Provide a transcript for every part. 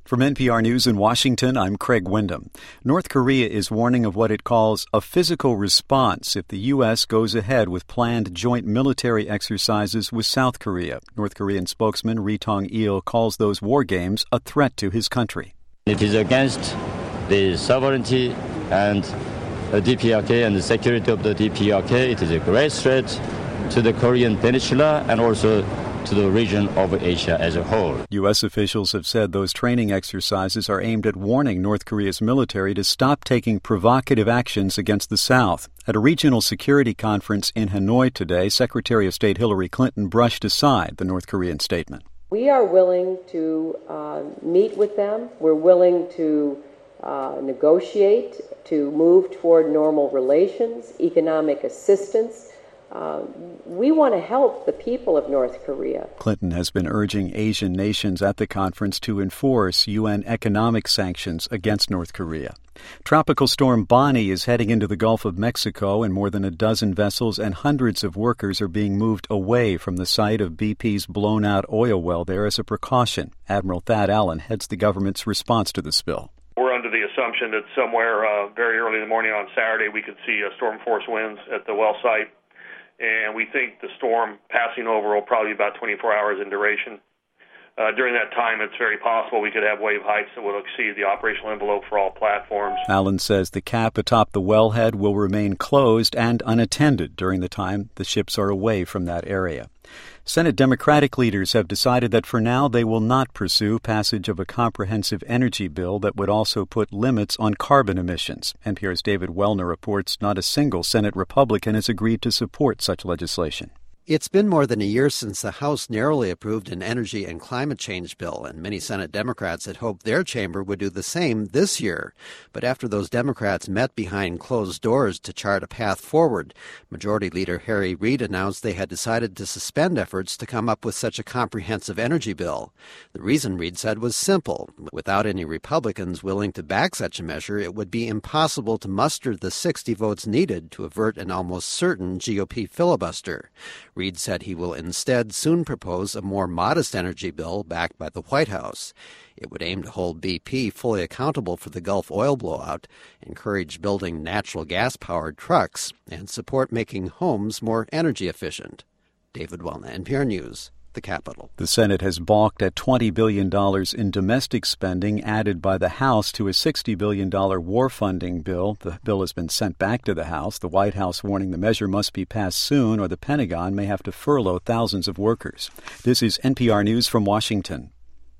From NPR News in Washington, I'm Craig Windham. North Korea is warning of what it calls a physical response if the U.S. goes ahead with planned joint military exercises with South Korea. North Korean spokesman Ri Tong-il calls those war games a threat to his country. It is against the sovereignty and the DPRK and the security of the DPRK. It is a great threat to the Korean Peninsula and also to the region of Asia as a whole. U.S. officials have said those training exercises are aimed at warning North Korea's military to stop taking provocative actions against the South. At a regional security conference in Hanoi today, Secretary of State Hillary Clinton brushed aside the North Korean statement. We are willing to meet with them. We're willing to negotiate, to move toward normal relations, economic assistance. We want to help the people of North Korea. Clinton has been urging Asian nations at the conference to enforce UN economic sanctions against North Korea. Tropical storm Bonnie is heading into the Gulf of Mexico, and more than a dozen vessels and hundreds of workers are being moved away from the site of BP's blown-out oil well there as a precaution. Admiral Thad Allen heads the government's response to the spill. We're under the assumption that somewhere very early in the morning on Saturday we could see storm force winds at the well site. And we think the storm passing over will probably be about 24 hours in duration. During that time, it's very possible we could have wave heights that will exceed the operational envelope for all platforms. Allen says the cap atop the wellhead will remain closed and unattended during the time the ships are away from that area. Senate Democratic leaders have decided that for now they will not pursue passage of a comprehensive energy bill that would also put limits on carbon emissions. NPR's David Wellner reports not a single Senate Republican has agreed to support such legislation. It's been more than a year since the House narrowly approved an energy and climate change bill, and many Senate Democrats had hoped their chamber would do the same this year. But after those Democrats met behind closed doors to chart a path forward, Majority Leader Harry Reid announced they had decided to suspend efforts to come up with such a comprehensive energy bill. The reason, Reid said, was simple. Without any Republicans willing to back such a measure, it would be impossible to muster the 60 votes needed to avert an almost certain GOP filibuster. Reid said he will instead soon propose a more modest energy bill backed by the White House. It would aim to hold BP fully accountable for the Gulf oil blowout, encourage building natural gas-powered trucks, and support making homes more energy efficient. David Wellner, NPR News, the Capitol. The Senate has balked at $20 billion in domestic spending added by the House to a $60 billion war funding bill. The bill has been sent back to the House, the White House warning the measure must be passed soon or the Pentagon may have to furlough thousands of workers. This is NPR News from Washington.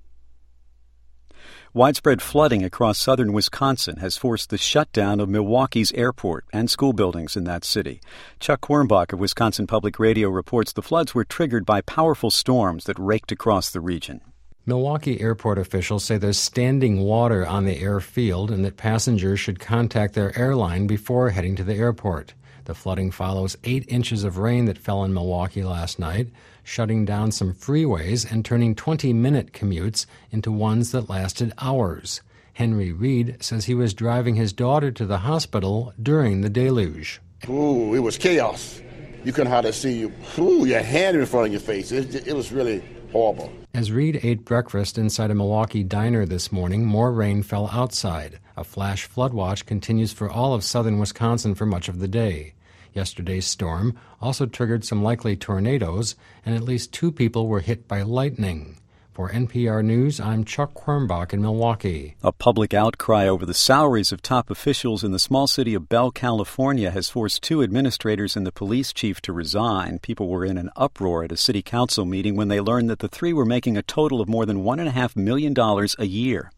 Widespread flooding across southern Wisconsin has forced the shutdown of Milwaukee's airport and school buildings in that city. Chuck Quirmbach of Wisconsin Public Radio reports the floods were triggered by powerful storms that raked across the region. Milwaukee airport officials say there's standing water on the airfield and that passengers should contact their airline before heading to the airport. The flooding follows 8 inches of rain that fell in Milwaukee last night, shutting down some freeways and turning 20-minute commutes into ones that lasted hours. Henry Reed says he was driving his daughter to the hospital during the deluge. Ooh, it was chaos. You couldn't hardly see your hand in front of your face. It was really horrible. As Reed ate breakfast inside a Milwaukee diner this morning, more rain fell outside. A flash flood watch continues for all of southern Wisconsin for much of the day. Yesterday's storm also triggered some likely tornadoes, and at least 2 people were hit by lightning. For NPR News, I'm Chuck Quirmbach in Milwaukee. A public outcry over the salaries of top officials in the small city of Bell, California, has forced 2 administrators and the police chief to resign. People were in an uproar at a city council meeting when they learned that the 3 were making a total of more than $1.5 million a year.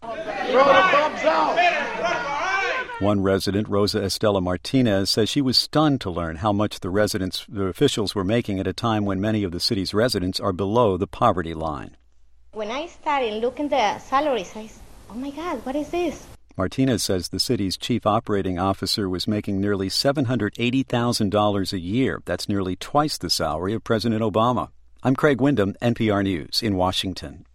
One resident, Rosa Estela Martinez, says she was stunned to learn how much the officials were making at a time when many of the city's residents are below the poverty line. When I started looking at the salaries, I said, oh my God, what is this? Martinez says the city's chief operating officer was making nearly $780,000 a year. That's nearly twice the salary of President Obama. I'm Craig Windham, NPR News in Washington.